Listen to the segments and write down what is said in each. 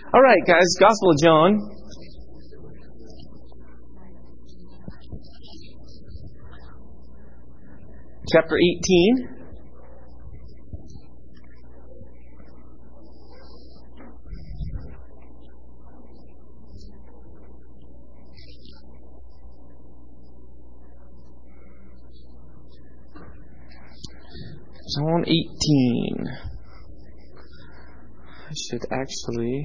All right, guys, Gospel of John. Chapter 18. John 18. I should actually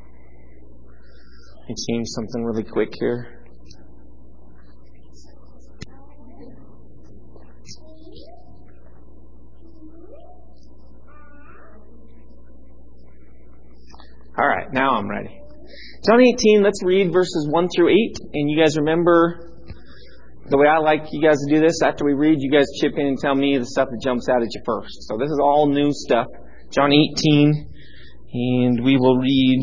change something really quick here. All right, now I'm ready. John 18, let's read verses 1 through 8. And you guys remember the way I like you guys to do this? After we read, you guys chip in and tell me the stuff that jumps out at you first. So this is all new stuff. John 18, and we will read...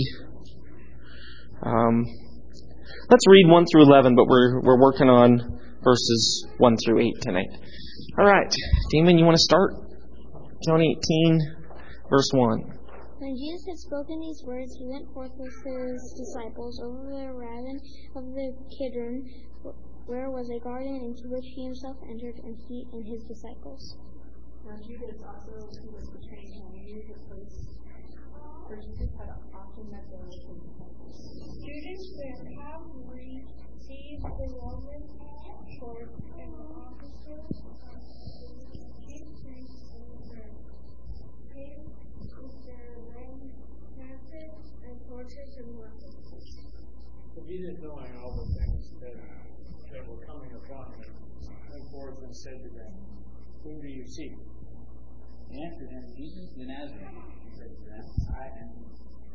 let's read 1 through 11, but we're working on verses 1 through 8 tonight. All right, Damon, you want to start? John 18, verse 1. When Jesus had spoken these words, he went forth with his disciples over the ravine of the Kidron, where was a garden into which he himself entered, and he and his disciples. Now Judas also, who was betraying him, knew the place where Jesus had often met them with his disciples. Judas, then, have we seized the Roman court and the officers of the chief priests and the came with their lances and torches and weapons. But Jesus, knowing all the things that were coming upon him, went forth and said to them, "Whom do you seek?" They answered him, "Jesus the Nazarene." He said to them, "I am he."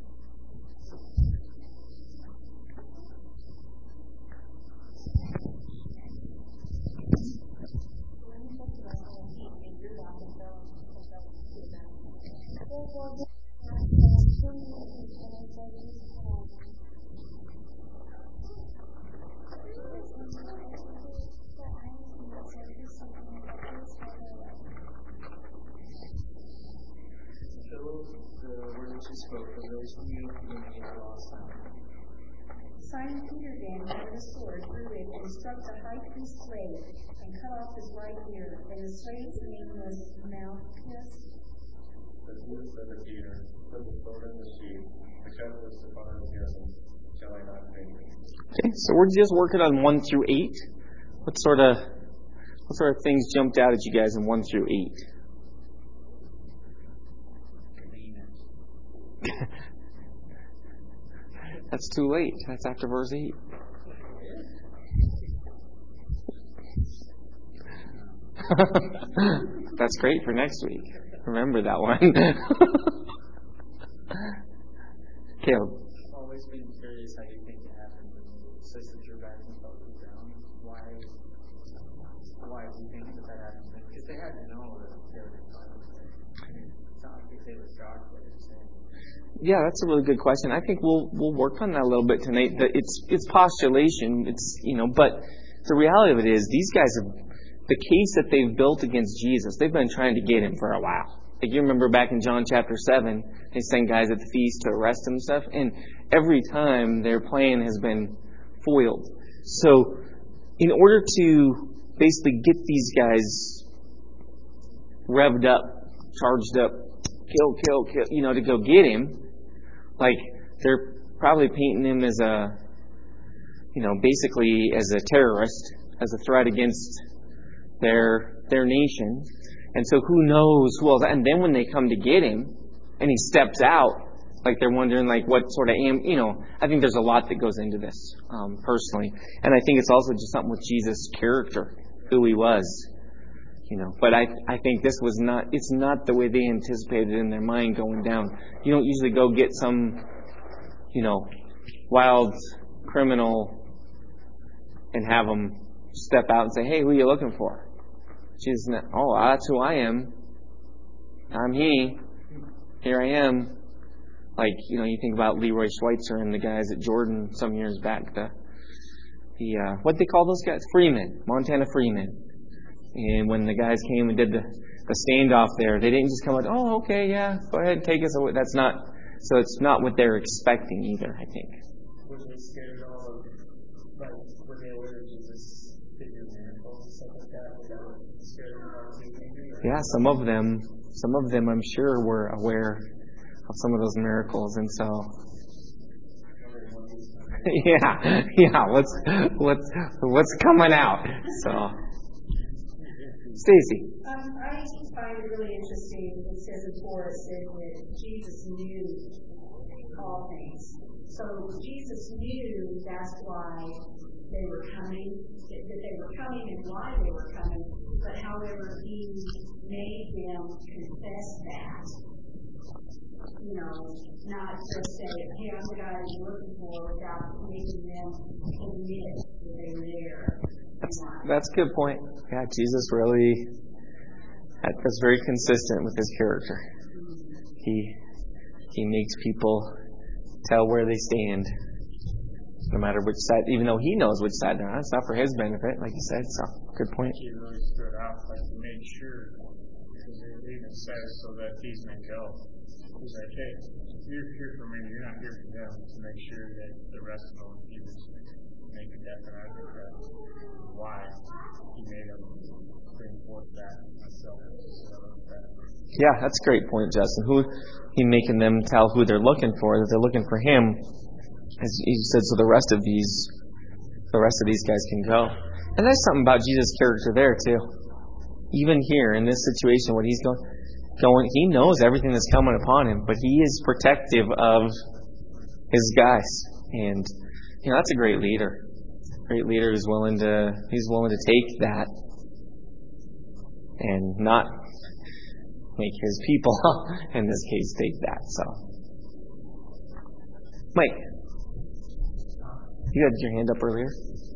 When he took them on their feet, they drew back and fell to them. Spoke for those who knew whom he had lost them. Simon Peter then drew a sword, drew it, and struck the high priest's slave, and cut off his right ear. And the slave's name was Malchus. But Jesus said to Peter, "Put the sword in the sheath, because which the Father has given, shall I not take it?" Okay, so we're just working on 1 through 8. What sort of things jumped out at you guys in 1 through 8? That's too late. That's after verse 8. That's great for next week. Remember that one. Caleb. I've always been curious how you think it happened when the sisters drew back and fell to the ground. Why do you think that happened? Because they had to know that they were going to find them. It's not like they were shocked by it. Yeah, that's a really good question. I think we'll work on that a little bit tonight. It's postulation. But the reality of it is these guys have the case that they've built against Jesus. They've been trying to get him for a while. Like you remember back in John chapter 7, they sent guys at the feast to arrest him and stuff, and every time their plan has been foiled. So, in order to basically get these guys revved up, charged up, kill, to go get him. Like, they're probably painting him as basically as a terrorist, as a threat against their nation. And so who knows who else. And then when they come to get him, and he steps out, like they're wondering, like, what sort of, I think there's a lot that goes into this, personally. And I think it's also just something with Jesus' character, who he was. But I think this was it's not the way they anticipated in their mind going down. You don't usually go get some, wild criminal and have them step out and say, "Hey, who are you looking for?" Jesus, "Oh, that's who I am. I'm he. Here I am." Like, you think about Leroy Schweitzer and the guys at Jordan some years back, the what they call those guys? Freemen, Montana Freemen. And when the guys came and did the standoff there, they didn't just come like, "Oh, okay, yeah, go ahead, take us away." That's not So it's not what they're expecting either, I think. Were they scared at all of, were they aware of Jesus did do miracles and stuff like that? Were they scared of how he was thinking? Yeah, some of them I'm sure were aware of some of those miracles, and so what's coming out? So, Stacy. I find it really interesting. It says in 4, it says that Jesus knew all things. So Jesus knew that's why they were coming, that they were coming and why they were coming. But however, he made them confess that. Not just say, hey, I'm the guy you're looking for, without making them admit that they were there. That's a good point. Yeah, Jesus really was very consistent with his character. He makes people tell where they stand, no matter which side, even though he knows which side they're on. It's not for his benefit, like you said. So, good point. He really stood out, he made sure, because it even says so that these may go. He's like, hey, you're here for me, you're not here for them, to make sure that the rest of them, he was making definite. I think that's why he made them bring forth that myself. Yeah, that's a great point, Justin. He making them tell who they're looking for, that they're looking for him. As he said, so the rest of these guys can go. And there's something about Jesus' character there too. Even here in this situation, what he's going, he knows everything that's coming upon him, but he is protective of his guys, and that's a great leader. Great leader who's willing to take that and not make his people, in this case, take that. So, Mike, you had your hand up earlier.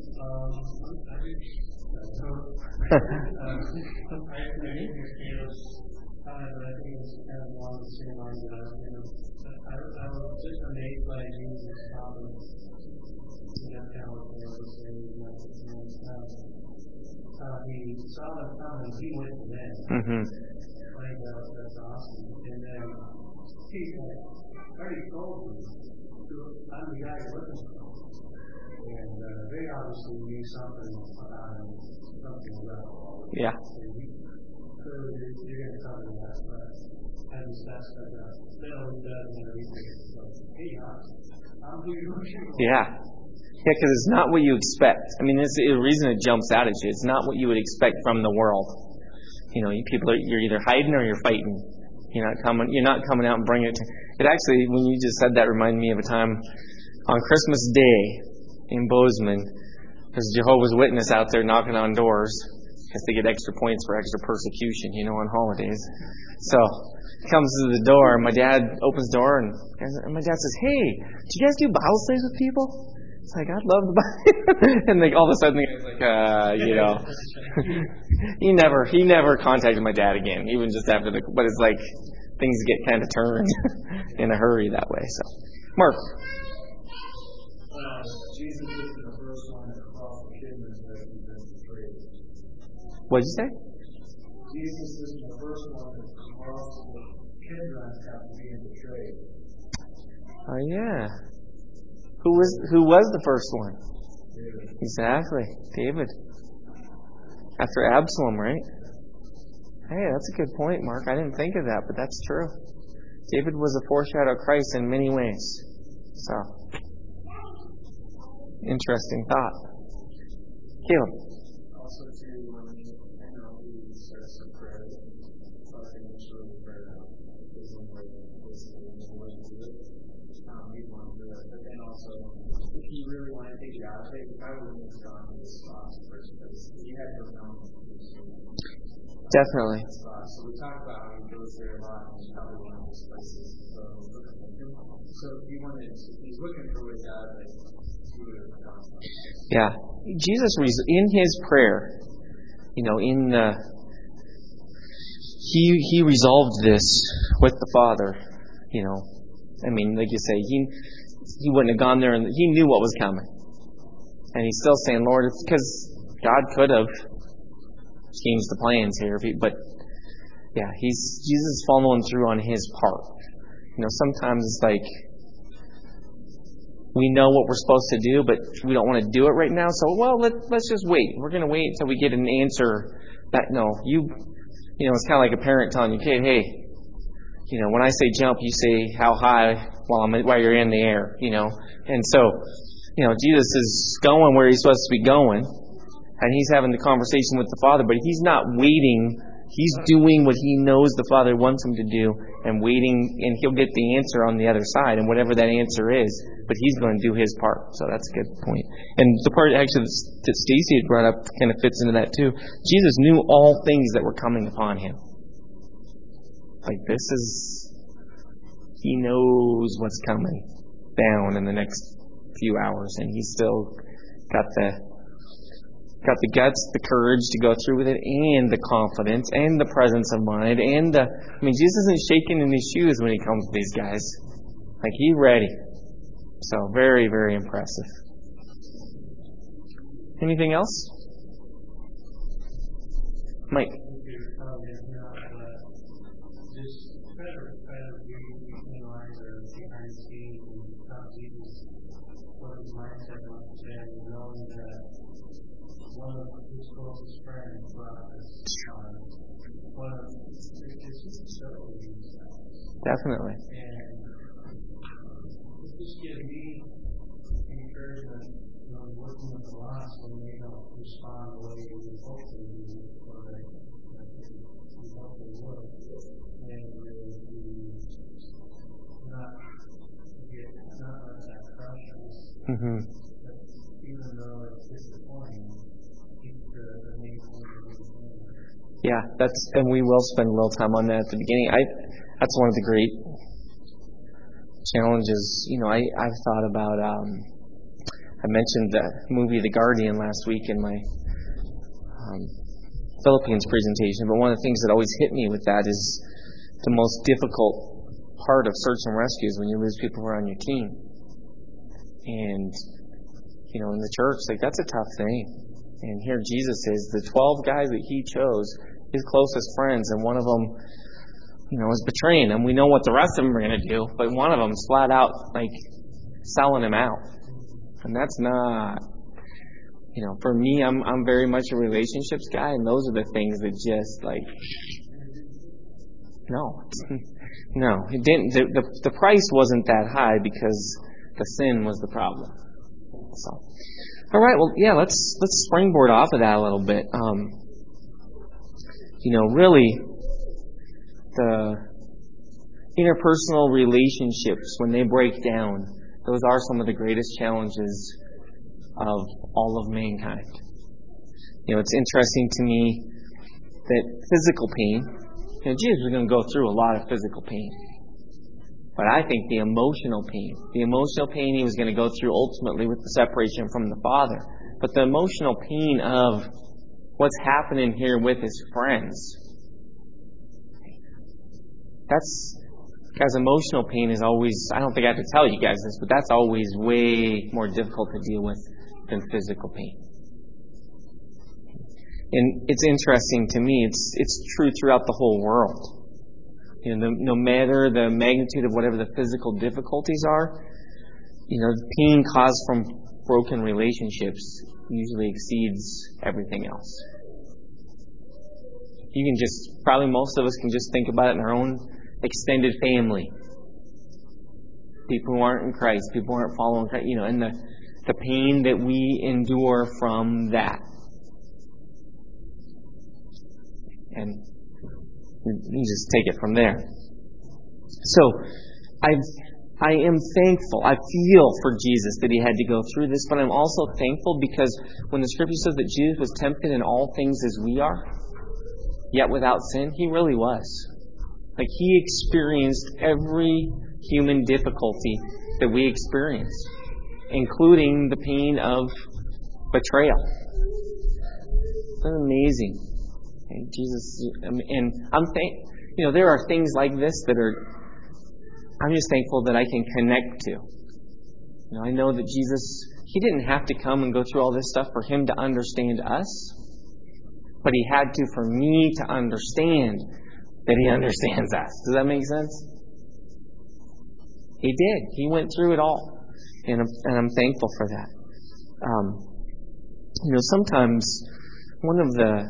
I think it's kind of along the same lines that I was just amazed by Jesus' confidence. That's kind of what I was saying. He saw them coming, he went to them. Mm-hmm. I think that's awesome. And then he's like, I already told you, I'm the guy you're looking for. And they obviously knew something about him, something about him. Yeah. Clearly, you're going to cover that, but I just asked that they always does when they hey, I'm who you're looking for. Yeah. Yeah, because it's not what you expect. I mean, it's the reason it jumps out at you. It's not what you would expect from the world. You people you're either hiding or you're fighting. You're not coming out and bringing it. It actually, when you just said that, reminded me of a time on Christmas Day in Bozeman. There's Jehovah's Witness out there knocking on doors. Because they get extra points for extra persecution, on holidays. So, comes to the door, and my dad opens the door, and my dad says, hey, do you guys do Bible studies with people? It's like, I'd love to Bible. And all of a sudden, the guy's like, he never contacted my dad again, even just after but it's like, things get kind of turned in a hurry that way. So, Mark. Jesus is the first one to cross the kidneys that he's been betrayed. What did you say? Jesus is the first one to cross the Kidron after being betrayed. Oh yeah. Who was the first one? David. Exactly, David. After Absalom, right? Hey, that's a good point, Mark. I didn't think of that, but that's true. David was a foreshadow of Christ in many ways. So, interesting thought. Caleb. Also, too, when he starts to pray, initially prayer isn't like this, he wouldn't do it. He'd want to do it. But then also, if he really wanted to take it out of it, I wouldn't have gone to this spot first, because he had to have known Definitely. So we talk about how he goes there a lot, and it's probably one of those places. So if he's looking for what God, he would have gone. Yeah. Jesus, in his prayer, he resolved this with the Father. I mean, like you say, he wouldn't have gone there, and he knew what was coming. And he's still saying, Lord, it's because God could have changed the plans here, but yeah, Jesus is following through on his part. Sometimes it's like we know what we're supposed to do, but we don't want to do it right now. So, let's just wait. We're going to wait until we get an answer. It's kind of like a parent telling your kid, hey, when I say jump, you say how high while you're in the air, And so, Jesus is going where he's supposed to be going, and he's having the conversation with the Father, but he's not waiting. He's doing what he knows the Father wants him to do and waiting, and he'll get the answer on the other side, and whatever that answer is, but he's going to do his part. So that's a good point. And the part actually that Stacy had brought up kind of fits into that too. Jesus knew all things that were coming upon him. Like he knows what's coming down in the next few hours, and he's still got the guts, the courage to go through with it, and the confidence, and the presence of mind, and Jesus isn't shaking in his shoes when he comes to these guys. Like, he's ready. So, very, very impressive. Anything else? Mike? One of his closest friends brought this it's just so definitely. And it just gives me encouragement, working with the lost when they don't respond the way we hope they do, or that we hope they would, and not let that crush us. Mm-hmm. Even though it's disappointing, yeah, and we will spend a little time on that at the beginning. That's one of the great challenges. I've thought about. I mentioned the movie The Guardian last week in my Philippines presentation, but one of the things that always hit me with that is the most difficult part of search and rescue is when you lose people who are on your team, and in the church, that's a tough thing. And here Jesus is, the 12 guys that he chose, his closest friends, and one of them, is betraying him. We know what the rest of them are going to do, but one of them is flat out, selling him out. And that's not, for me, I'm very much a relationships guy, and those are the things that just, no, it didn't. The price wasn't that high because the sin was the problem. So, all right. Well, yeah. Let's springboard off of that a little bit. Really, the interpersonal relationships, when they break down, those are some of the greatest challenges of all of mankind. It's interesting to me that physical pain. Jesus was going to go through a lot of physical pain. But I think the emotional pain he was going to go through ultimately with the separation from the Father. But the emotional pain of what's happening here with his friends, guys, emotional pain is always, I don't think I have to tell you guys this, but that's always way more difficult to deal with than physical pain. And it's interesting to me, it's true throughout the whole world. No matter the magnitude of whatever the physical difficulties are, pain caused from broken relationships usually exceeds everything else. Probably most of us can just think about it in our own extended family. People who aren't in Christ, people who aren't following Christ, and the pain that we endure from that. And you just take it from there. So, I am thankful. I feel for Jesus that he had to go through this, but I'm also thankful because when the Scripture says that Jesus was tempted in all things as we are, yet without sin, he really was. He experienced every human difficulty that we experience, including the pain of betrayal. That's amazing. And Jesus, and there are things like this that I'm just thankful that I can connect to. I know that Jesus, he didn't have to come and go through all this stuff for him to understand us, but he had to for me to understand that he understands us. Does that make sense? He did. He went through it all. And I'm thankful for that. Sometimes one of the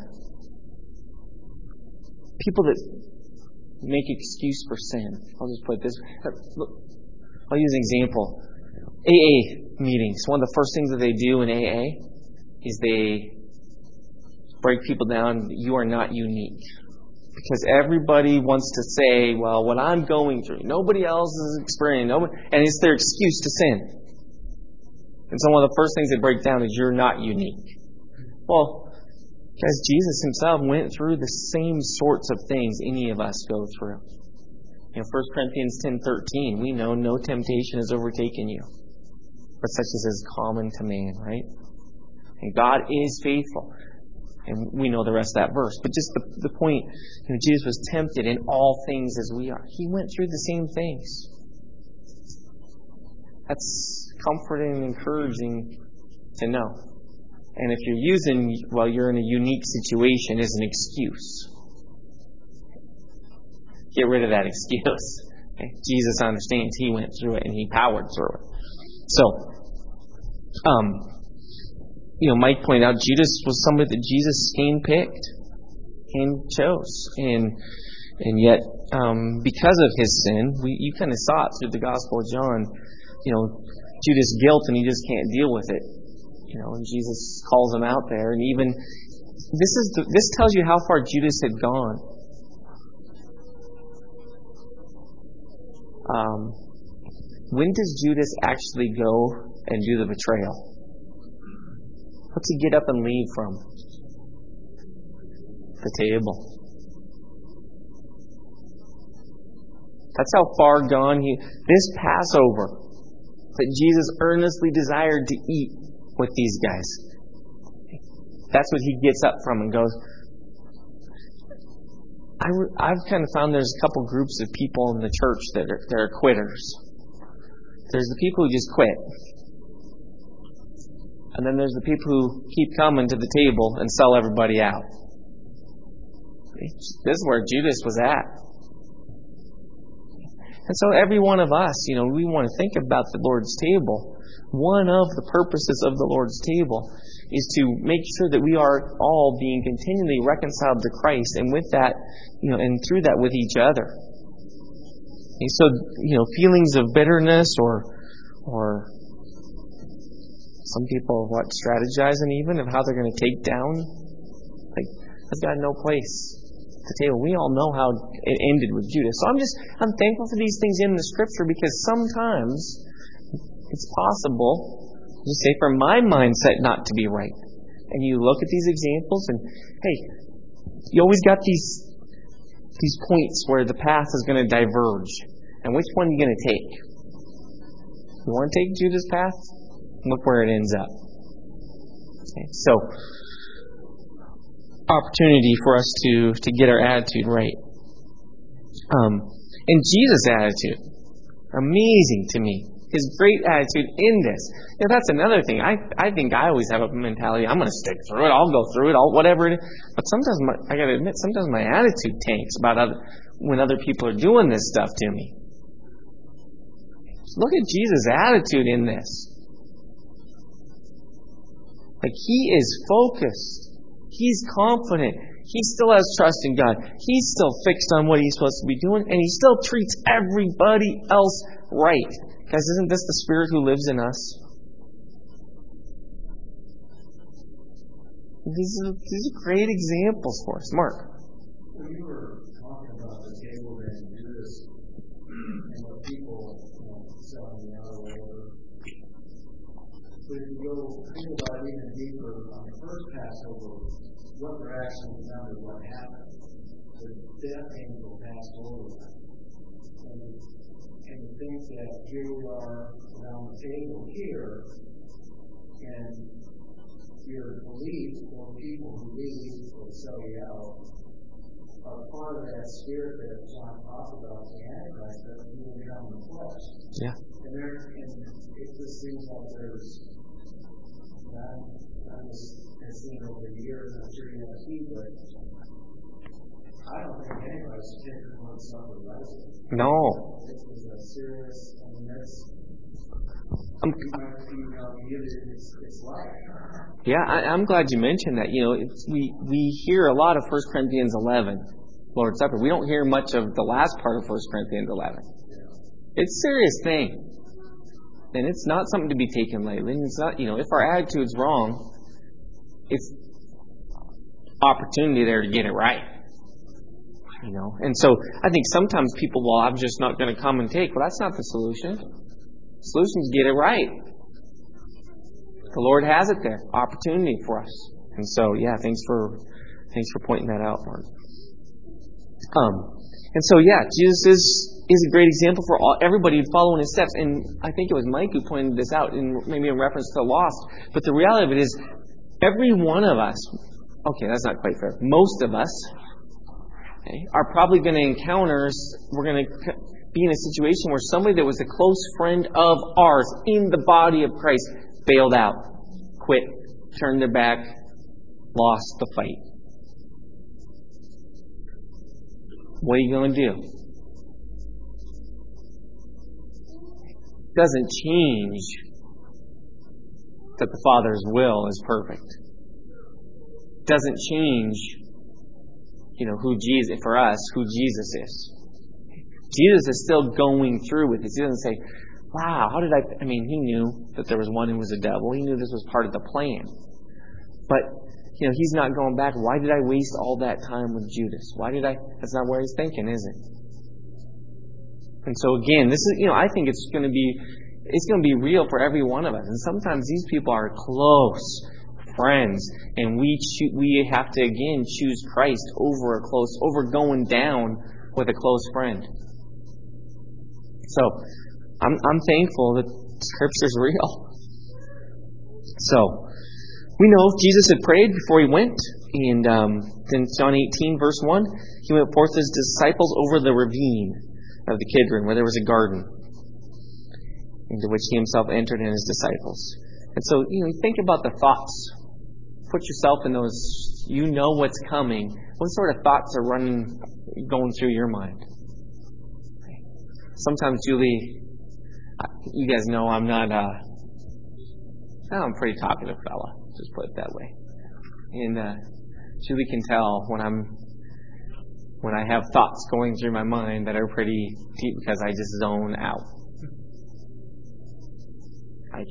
people that make excuse for sin, I'll just put this, I'll use an example. AA meetings, one of the first things that they do in AA is they break people down. You are not unique. Because everybody wants to say, well, what I'm going through, nobody else is experiencing, and it's their excuse to sin. And so one of the first things they break down is you're not unique. Well, guys, Jesus himself went through the same sorts of things any of us go through. 1 Corinthians 10:13, we know no temptation has overtaken you, but such as is common to man, right? And God is faithful. And we know the rest of that verse. But just the point, Jesus was tempted in all things as we are. He went through the same things. That's comforting and encouraging to know. And if you're you're in a unique situation as an excuse, get rid of that excuse. Okay? Jesus understands. He went through it and he powered through it. So, Mike pointed out Judas was somebody that Jesus handpicked and chose. And yet, because of his sin, you kind of saw it through the Gospel of John, Judas' guilt, and he just can't deal with it. And Jesus calls him out there. And even, this tells you how far Judas had gone. When does Judas actually go and do the betrayal? What's he get up and leave from? The table. That's how far gone this Passover that Jesus earnestly desired to eat with these guys. That's what he gets up from and goes. I've kind of found there's a couple groups of people in the church that are quitters. There's the people who just quit. And then there's the people who keep coming to the table and sell everybody out. This is where Judas was at. And so every one of us, we want to think about the Lord's table. One of the purposes of the Lord's table is to make sure that we are all being continually reconciled to Christ, and with that, and through that with each other. And so, feelings of bitterness or some people strategizing even of how they're going to take down, that's got no place at the table. We all know how it ended with Judas. So I'm thankful for these things in the Scripture, because sometimes it's possible, just say, for my mindset not to be right. And you look at these examples and, hey, you always got these points where the path is going to diverge. And which one are you going to take? You want to take Judas' path? Look where it ends up. Okay, so, opportunity for us to get our attitude right. And Jesus' attitude, amazing to me. His great attitude in this. That's another thing. I think I always have a mentality, I'm going to stick through it, I'll go through it, whatever it is. But sometimes, I got to admit, sometimes my attitude tanks when other people are doing this stuff to me. Look at Jesus' attitude in this. He is focused. He's confident. He still has trust in God. He's still fixed on what he's supposed to be doing, and he still treats everybody else right. Guys, isn't this the Spirit who lives in us? These are great examples for us. Mark. When you were talking about the table and Judas and the people selling out or whatever, but if you go think about it even deeper, on the first Passover, what they're actually remembered what happened. The death angel passed over them. And you think that here we are around the table here, and your beliefs or people who leave or sell you out are part of that spirit that John talks about, the Antichrist, that will become in the flesh. Yeah. And it just seems like there's, I'm just have seen over the years, I'm sure you have seen, but I don't think anybody should take the Lord's Supper lightly. No. It was a serious, that's, it's life. Yeah, I'm glad you mentioned that. We hear a lot of 1 Corinthians 11, Lord's Supper. We don't hear much of the last part of 1 Corinthians 11. It's a serious thing. And it's not something to be taken lightly. It's not, if our attitude's wrong, it's opportunity there to get it right. And so I think sometimes people, I'm just not going to come and take. Well, that's not the solution. The solution is get it right. The Lord has it there, opportunity for us. And so, thanks for pointing that out, Mark. And so, Jesus is a great example for everybody following His steps. And I think it was Mike who pointed this out, maybe in reference to the lost. But the reality of it is, every one of us, okay, that's not quite fair. Most of us are probably going to encounter, we're going to be in a situation where somebody that was a close friend of ours in the body of Christ bailed out, quit, turned their back, lost the fight. What are you going to do? Doesn't change that the Father's will is perfect. Doesn't change, who Jesus is. Jesus is still going through with this. He doesn't say, wow, he knew that there was one who was a devil. He knew this was part of the plan. But, he's not going back. Why did I waste all that time with Judas? That's not where he's thinking, is it? And so again, this is, I think it's going to be real for every one of us. And sometimes these people are close friends, and we have to again choose Christ over going down with a close friend. So I'm thankful that Scripture's real. So we know Jesus had prayed before He went, and then John 18 verse 1, He went forth with His disciples over the ravine of the Kidron, where there was a garden, into which He Himself entered and His disciples. And so, think about the thoughts. Put yourself in those, what's coming. What sort of thoughts are going through your mind? Sometimes, Julie, you guys know I'm a pretty talkative fella, just put it that way. And Julie can tell when I have thoughts going through my mind that are pretty deep because I just zone out. I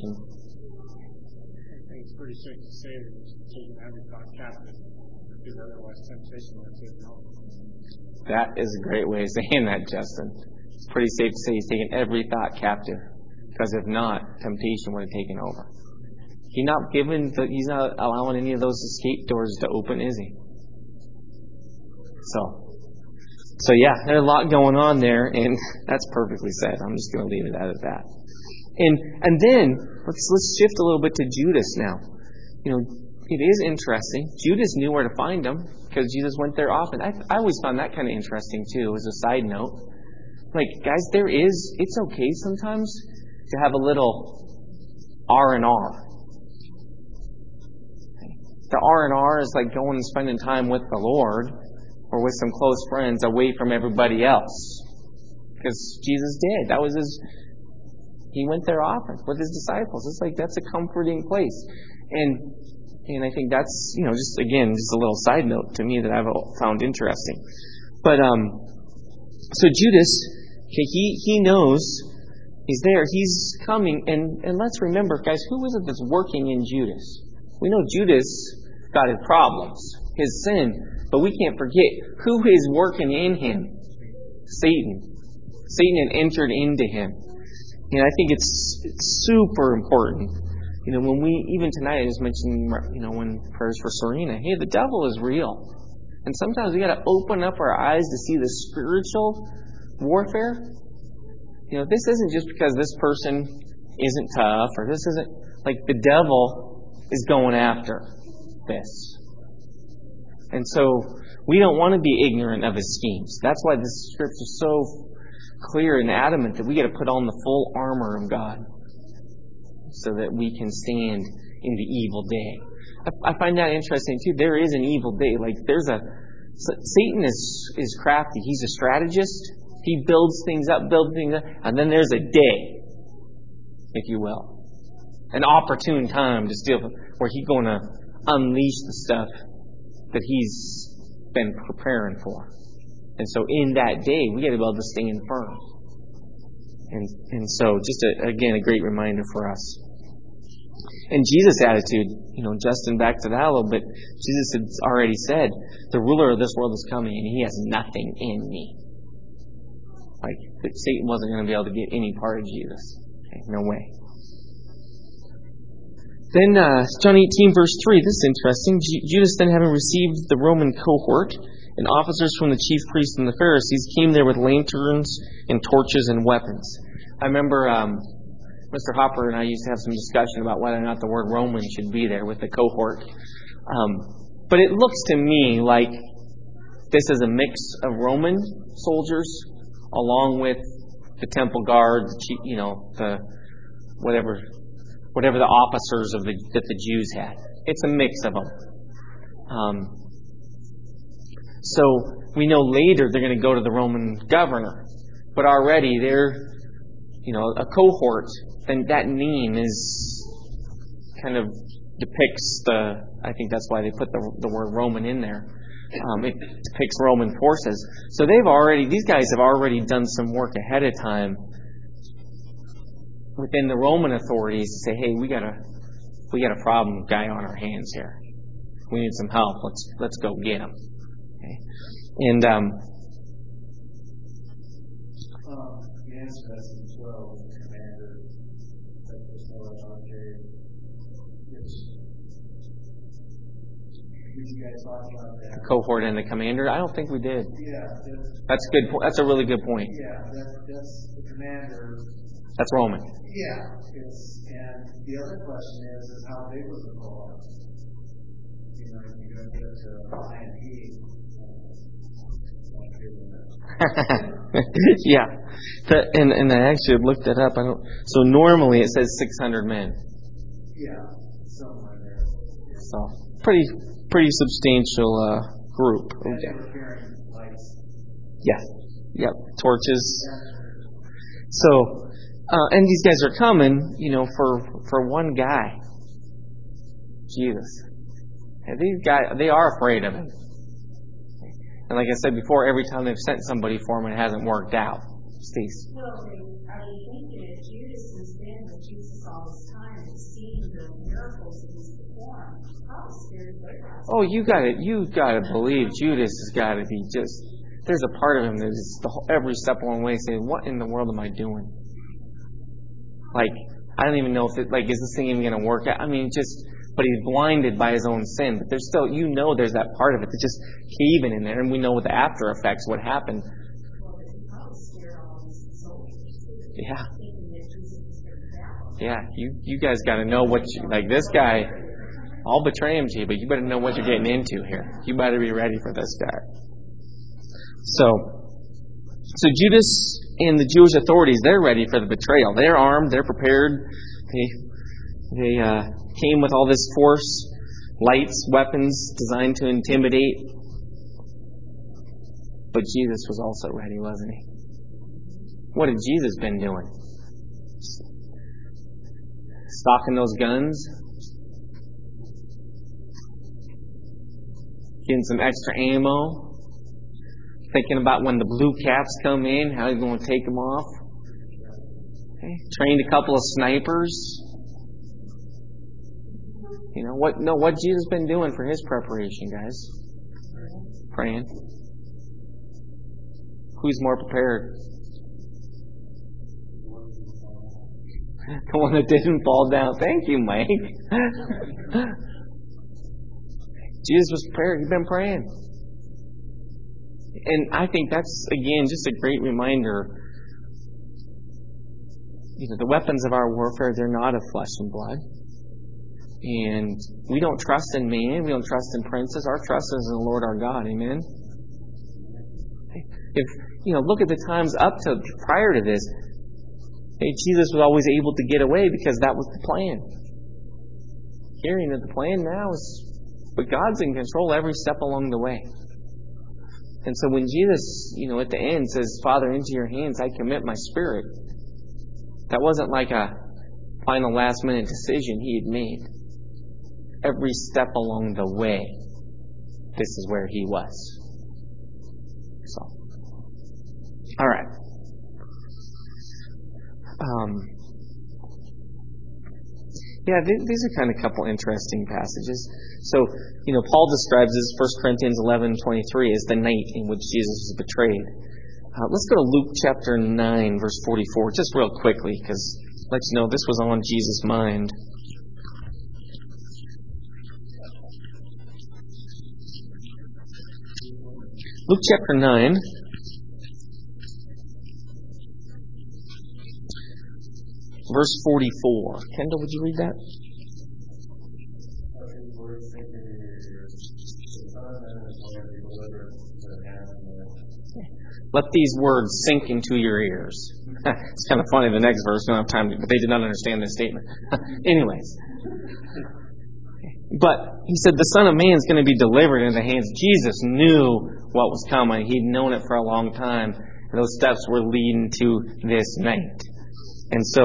think it's pretty safe to say that it's taking every thought captive, because otherwise temptation will take over. That is a great way of saying that, Justin. It's pretty safe to say He's taken every thought captive, because if not, temptation would have taken over. He's not allowing any of those escape doors to open, is He? So there's a lot going on there, and that's perfectly said. I'm just going to leave it at that. And then let's shift a little bit to Judas now. It is interesting. Judas knew where to find Him because Jesus went there often. I always found that kind of interesting too, as a side note. Guys, it's okay sometimes to have a little R&R. The R&R is like going and spending time with the Lord or with some close friends away from everybody else. Because Jesus did. He went there often with His disciples. It's like that's a comforting place. And I think that's, just a little side note to me that I've found interesting. But so Judas, he knows He's there. He's coming. And let's remember, guys, who is it that's working in Judas? We know Judas got his problems, his sin, but we can't forget who is working in him. Satan. Satan had entered into him. And I think it's super important. When even tonight I just mentioned, when prayers for Serena, hey, the devil is real. And sometimes we got to open up our eyes to see the spiritual warfare. This isn't just because this person isn't tough, or this isn't, the devil is going after this. And so we don't want to be ignorant of his schemes. That's why this scripture is so clear and adamant that we got to put on the full armor of God so that we can stand in the evil day. I find that interesting too. There is an evil day. There's a Satan is crafty. He's a strategist. He builds things up, and then there's a day, if you will, an opportune time to steal, where he's going to unleash the stuff that he's been preparing for. And so in that day, we got to be able to stand firm. And so just again, a great reminder for us. And Jesus' attitude, Justin, back to that a little bit, Jesus had already said, the ruler of this world is coming and he has nothing in me. Like, Satan wasn't going to be able to get any part of Jesus. Okay, no way. Then John 18, verse 3, this is interesting. Judas, then having received the Roman cohort and officers from the chief priests and the Pharisees, came there with lanterns and torches and weapons. I remember Mr. Hopper and I used to have some discussion about whether or not the word Roman should be there with the cohort. But it looks to me like this is a mix of Roman soldiers along with the temple guard, the whatever the officers that the Jews had. It's a mix of them. So we know later they're going to go to the Roman governor, but already they're, a cohort. And that name kind of depicts I think that's why they put the word Roman in there. It depicts Roman forces. So these guys have already done some work ahead of time within the Roman authorities to say, hey, we got a problem guy on our hands here. We need some help. Let's go get him. Okay. And the answer that's in 12, commander, that was more okay. Did you guys talk about that? The cohort and the commander? I don't think we did. Yeah. That's good. That's a really good point. Yeah, that's the commander. That's Roman. Yeah. And the other question is how big was the cohort? You go to Lion Heat. Yeah. And I actually looked that up. So normally it says 600 men. Yeah, somewhere there. So pretty substantial group. And they were carrying lights. Yeah. Yep. Torches. So, and these guys are coming, for one guy, Jesus. And these guys, they are afraid of him. And like I said before, every time they've sent somebody for him, it hasn't worked out. Steve. Well, I was thinking if Judas has been with Jesus all this time and seen the miracles that he's performed, probably scared of their house. Oh, you gotta believe Judas has got to be just. There's a part of him that is every step along the way saying, "What in the world am I doing?" Like, I don't even know if is this thing even going to work out? I mean, but he's blinded by his own sin. But there's still, there's that part of it that's just caving in there, and we know with the after effects what happened. Yeah. Yeah, you guys got to know this guy, I'll betray him to you, but you better know what you're getting into here. You better be ready for this guy. So Judas and the Jewish authorities, they're ready for the betrayal. They're armed, they're prepared. They came with all this force, lights, weapons designed to intimidate. But Jesus was also ready, wasn't he? What had Jesus been doing? Stocking those guns? Getting some extra ammo? Thinking about when the blue caps come in, how he's going to take them off? Okay. Trained a couple of snipers? What Jesus been doing for his preparation, guys? Praying. Who's more prepared? The one that didn't fall down. Thank you, Mike. Jesus was prepared. He'd been praying. And I think that's, again, just a great reminder. The weapons of our warfare, they're not of flesh and blood. And we don't trust in man. We don't trust in princes. Our trust is in the Lord our God. Amen? If, look at the times up to prior to this. Jesus was always able to get away because that was the plan. Hearing that the plan now is, but God's in control every step along the way. And so when Jesus, at the end says, Father, into your hands I commit my spirit, that wasn't like a final last minute decision he had made. Every step along the way, this is where he was. So, all right. These are kind of a couple interesting passages. So, Paul describes this 1 Corinthians 11:23 as the night in which Jesus was betrayed. Let's go to Luke chapter 9, verse 44, just real quickly, because it lets you know this was on Jesus' mind. Luke chapter 9. Verse 44. Kendall, would you read that? Let these words sink into your ears. It's kind of funny, the next verse, we don't have time, but they did not understand this statement. Anyways. But he said the Son of Man is going to be delivered into the hands. Jesus knew what was coming. He'd known it for a long time. And those steps were leading to this night. And so,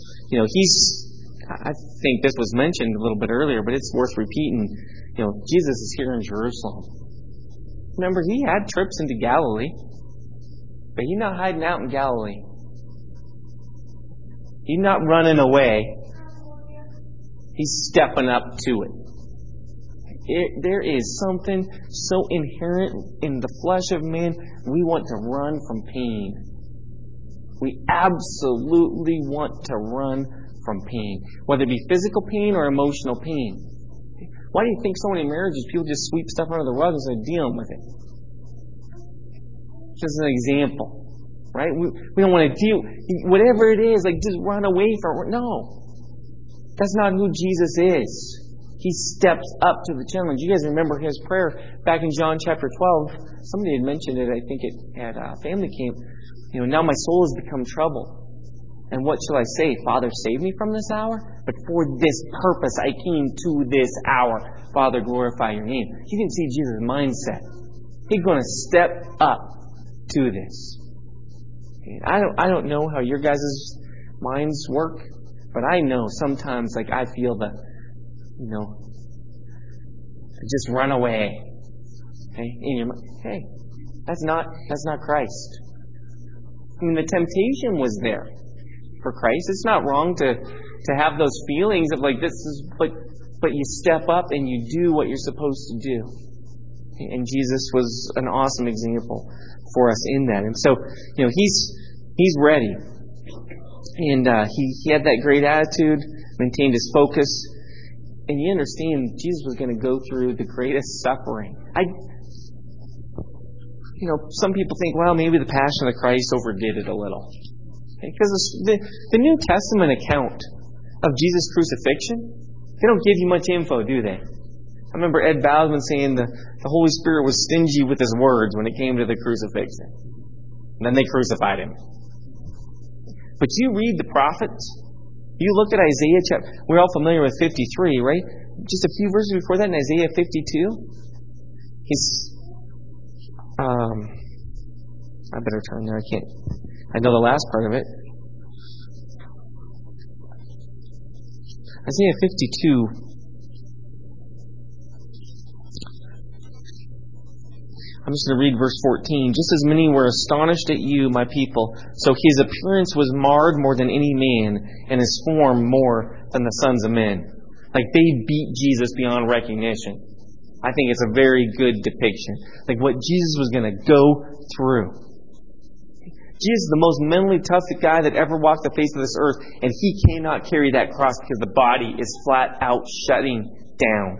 I think this was mentioned a little bit earlier, but it's worth repeating. Jesus is here in Jerusalem. Remember, he had trips into Galilee, but he's not hiding out in Galilee. He's not running away. He's stepping up to it. There is something so inherent in the flesh of man. We want to run from pain. We absolutely want to run from pain, whether it be physical pain or emotional pain. Why do you think so many marriages, people just sweep stuff under the rug instead of dealing with it? Just an example, right? We don't want to deal, whatever it is, just run away from it. No. That's not who Jesus is. He steps up to the challenge. You guys remember his prayer back in John chapter 12. Somebody had mentioned it, I think, at family camp. Now my soul has become troubled. And what shall I say? Father, save me from this hour? But for this purpose I came to this hour. Father, glorify your name. You can see Jesus' mindset. He's going to step up to this. I don't know how your guys' minds work, but I know sometimes I feel just run away. In your mind. Hey, that's not Christ. The temptation was there for Christ. It's not wrong to have those feelings of this is, but you step up and you do what you're supposed to do. And Jesus was an awesome example for us in that. And so, he's ready. And he had that great attitude, maintained his focus. And you understand, Jesus was going to go through the greatest suffering. Some people think, well, maybe the Passion of Christ overdid it a little. Because the New Testament account of Jesus' crucifixion, they don't give you much info, do they? I remember Ed Bowsman saying the Holy Spirit was stingy with his words when it came to the crucifixion. And then they crucified him. But you read the prophets, you look at Isaiah chapter, we're all familiar with 53, right? Just a few verses before that in Isaiah 52, I better turn there. I know the last part of it. Isaiah 52. I'm just going to read verse 14. Just as many were astonished at you, my people, so his appearance was marred more than any man, and his form more than the sons of men. They beat Jesus beyond recognition. I think it's a very good depiction. What Jesus was going to go through. Jesus is the most mentally tough guy that ever walked the face of this earth, and he cannot carry that cross because the body is flat out shutting down.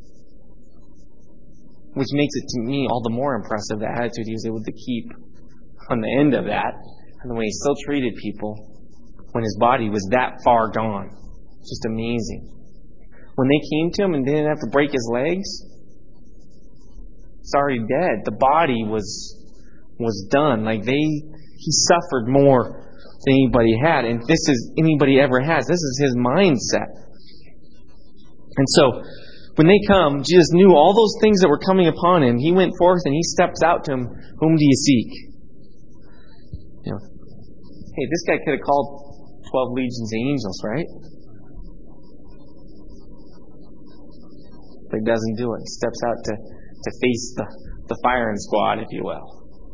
Which makes it, to me, all the more impressive, the attitude he was able to keep on the end of that, and the way he still treated people when his body was that far gone. Just amazing. When they came to him and didn't have to break his legs, he's already dead. The body was done. He suffered more than anybody had, and anybody ever has. This is his mindset. And so, When they come, Jesus knew all those things that were coming upon him. He went forth and he steps out to him. Whom do you seek? You know, hey, this guy could have called 12 legions of angels, right? But he doesn't do it. He steps out to face the firing squad, if you will.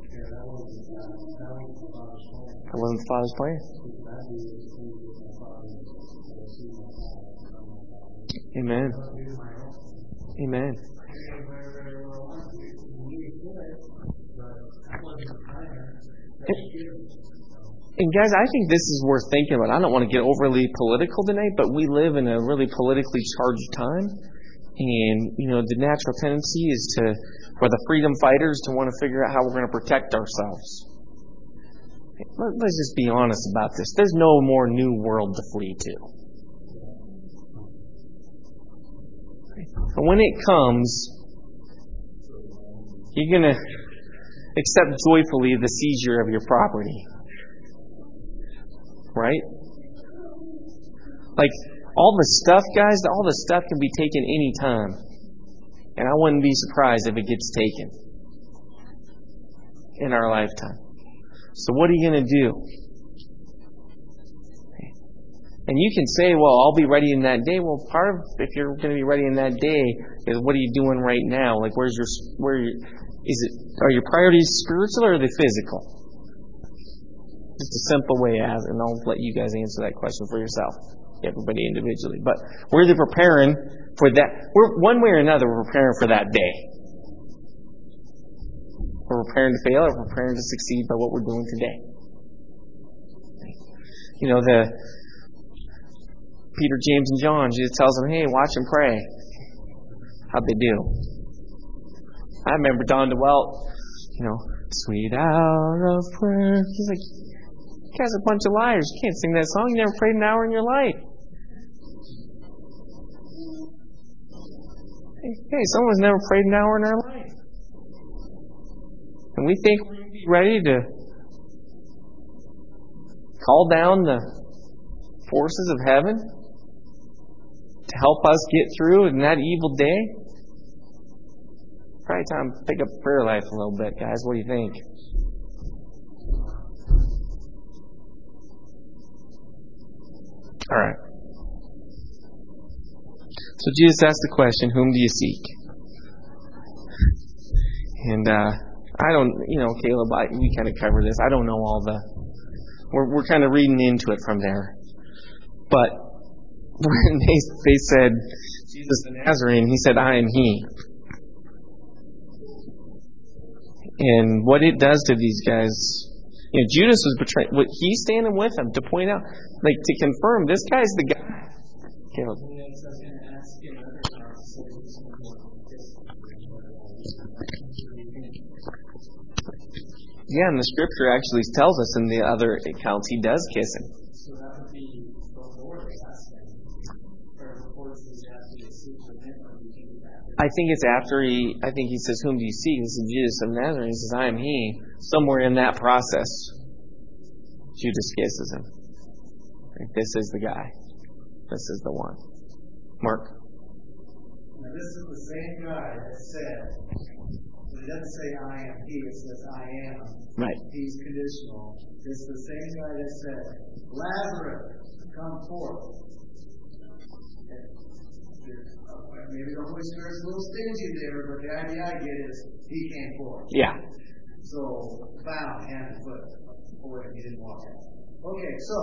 That wasn't the Father's plan. Amen. Amen. And guys, I think this is worth thinking about. I don't want to get overly political tonight, but we live in a really politically charged time. And, you know, the natural tendency is for the freedom fighters to want to figure out how we're going to protect ourselves. Let's just be honest about this. There's no more new world to flee to. But when it comes, you're going to accept joyfully the seizure of your property. Right? Like, all the stuff, guys, all the stuff can be taken any time. And I wouldn't be surprised if it gets taken in our lifetime. So what are you going to do? And you can say, well, I'll be ready in that day. Well, part of if you're going to be ready in that day is what are you doing right now? Like, are your priorities spiritual or are they physical? Just a simple way to ask, and I'll let you guys answer that question for yourself, everybody individually. But we're preparing for that. We're one way or another. We're preparing for that day. We're preparing to fail, or we're preparing to succeed by what we're doing today. You know, Peter, James, and John, Jesus tells them, hey, watch and pray. How'd they do? I remember Don DeWalt, you know, sweet hour of prayer. He's like, you guys are a bunch of liars. You can't sing that song. You never prayed an hour in your life. Hey, someone's never prayed an hour in their life. And we think we're going to be ready to call down the forces of heaven to help us get through in that evil day. Probably time to pick up prayer life a little bit, guys. What do you think? All right. So Jesus asked the question, whom do you seek? And I don't, you know, Caleb, we kind of cover this. I don't know all the... We're kind of reading into it from there. But when they said, Jesus the Nazarene, he said, I am he. And what it does to these guys, you know, Judas was betrayed. He's standing with them to point out, like to confirm, this guy's the guy. Caleb. Yeah, and the scripture actually tells us in the other accounts he does kiss him. So that would be before the asking, or before he actually seeks with him, or do you think after? I think it's after I think he says, whom do you seek? He says, Jesus of Nazareth. He says, I am he. Somewhere in that process, Judas kisses him. Like, this is the guy. This is the one. Mark. Now, this is the same guy that said, but it doesn't say I am he, it says I am. Right. He's conditional. It's the same guy that said, Lazarus, come forth. Maybe the Holy Spirit's a little stingy there, but the idea I get is he came forth. Yeah. So, bound, hand and foot. Or he didn't walk out. Okay, so,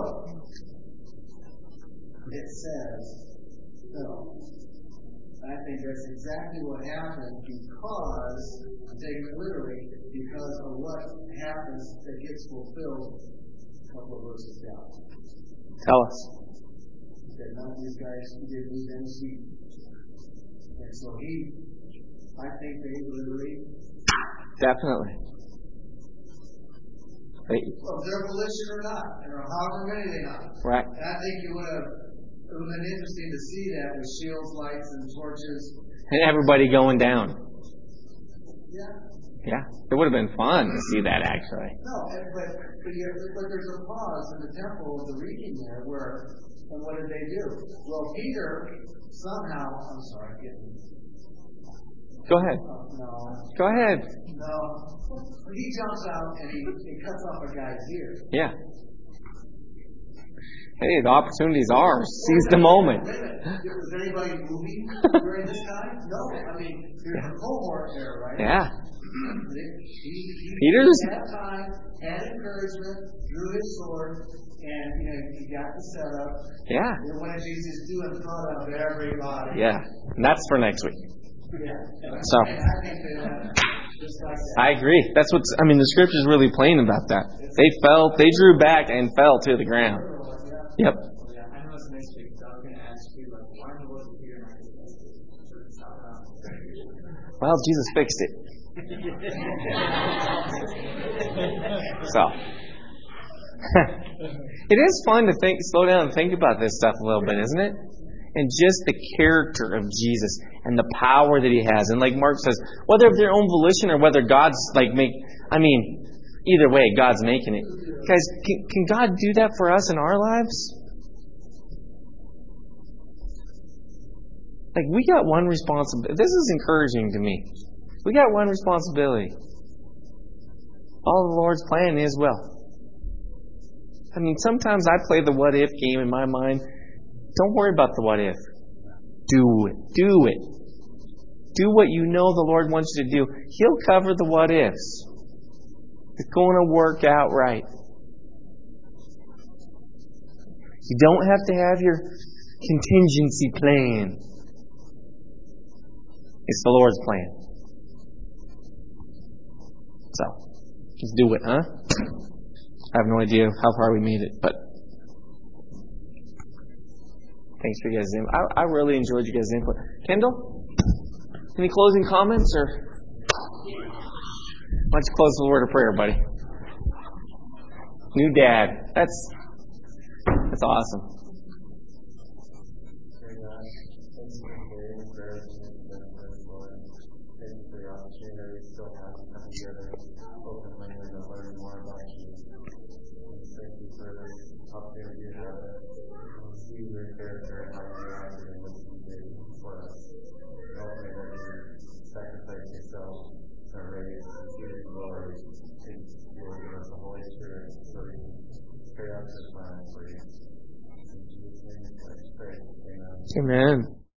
it says, no. I think that's exactly what happened because, take it literally, because of what happens that gets fulfilled a couple of verses down. Tell us. That none of these guys did lose any sleep. And so I think they literally. Definitely. Of their volition or not, or however many they not. Right. And I think it would have been interesting to see that with shields, lights, and torches. And everybody going down. Yeah. Yeah. It would have been fun to see that, actually. No, but there's a pause in the temple of the reading there where And what did they do? Well, Peter somehow, I'm sorry, Go ahead. no. Go ahead. No. He jumps out and he cuts off a guy's ear. Yeah. Hey, the opportunity's ours. Seize the moment. Was anybody moving during this time? No. I mean, there's a cohort there, right? Yeah. He had time, had encouragement, drew his sword, and he got the setup. Yeah. And what did Jesus do in front of everybody? Yeah. And that's for next week. Yeah. So. And I think that just like that. I agree. That's the scripture's really plain about that. They drew back and fell to the ground. Yep. Yeah, I know it's next week, so I was going to ask you, why in the world did Peter not get tested? Well, Jesus fixed it. So. It is fun to slow down and think about this stuff a little bit, isn't it? And just the character of Jesus and the power that He has. And like Mark says, whether of their own volition or whether God's either way, God's making it. Guys, can God do that for us in our lives? We got one responsibility. This is encouraging to me. We got one responsibility. All the Lord's plan is well. Sometimes I play the what if game in my mind. Don't worry about the what if. Do it. Do it. Do what you know the Lord wants you to do. He'll cover the what ifs. It's going to work out right. You don't have to have your contingency plan. It's the Lord's plan. So, let's do it, huh? I have no idea how far we made it, but thanks for you guys' input. I really enjoyed you guys' input. Kendall, any closing comments, or why don't you close with a word of prayer, buddy? New dad. That's awesome. Thank you for the opportunity that we still have to come together openly and to learn more about you. Thank you for the opportunity to have see your character and how you acted and what you did for us. Help me that you sacrifice yourself to raise your glory. Thank you for giving us the Holy Spirit so we can carry out your plan for you. In Jesus' name, I pray. Amen. Amen.